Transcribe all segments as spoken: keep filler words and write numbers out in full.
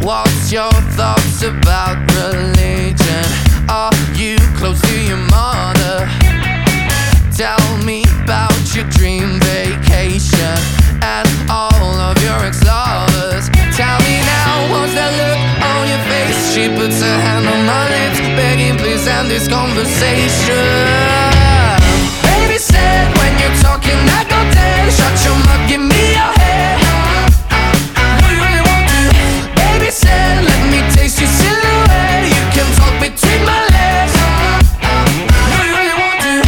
What's your thoughts about religion? Are you close to your mother? Tell me about your dream vacation and all of your ex-lovers. Tell me now, what's that look on your face? She puts her hand on my lips, begging please end this conversation. Baby said when you're talking I go dead. Shut your mouth, give me your head. Do you really want to? Baby said let me taste your silhouette. You can talk between my legs. Do you really want to?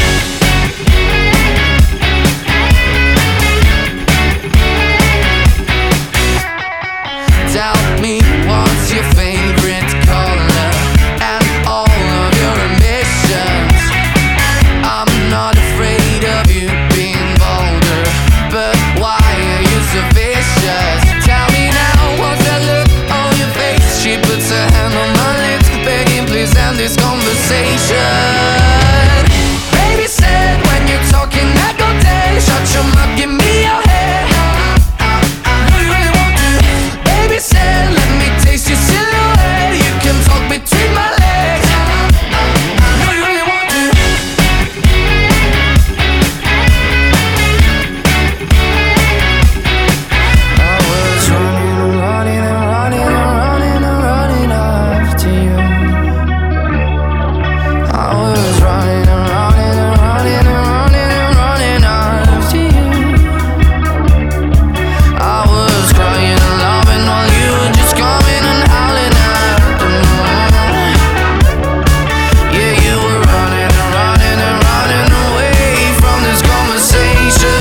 Tell me what's your favorite color and all of your ambitions. I'm not afraid of you being bolder, but why are you so vicious? Tell me now, what's that look on your face? She puts her hand on my lips, begging please end this conversation. Baby said when you're talking I go dead. Shut your mouth, give me your head. Do you really want to? Baby said let me taste your silhouette. You can talk between my legs. Do you really want to? I was running and running and running and running and running after you. I was running and running and running and running and running after you. I was crying and loving while you were just coming and howling at the moon. Yeah, you were running and running and running away from this conversation.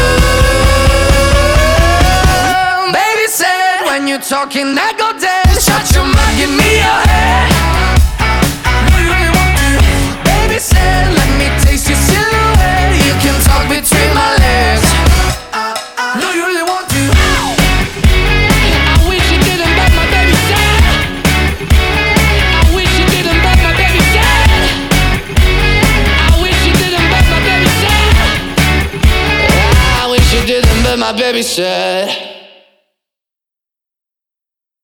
Baby said when you're talking I go dead. Shut your mouth, give me your head. Do you really want to? Baby said let me taste your silhouette. You can talk between my legs. Do you really want to? I wish you didn't, but my baby said. I wish you didn't, but my baby said. I wish you didn't, but my baby said. I wish you didn't, but my baby said.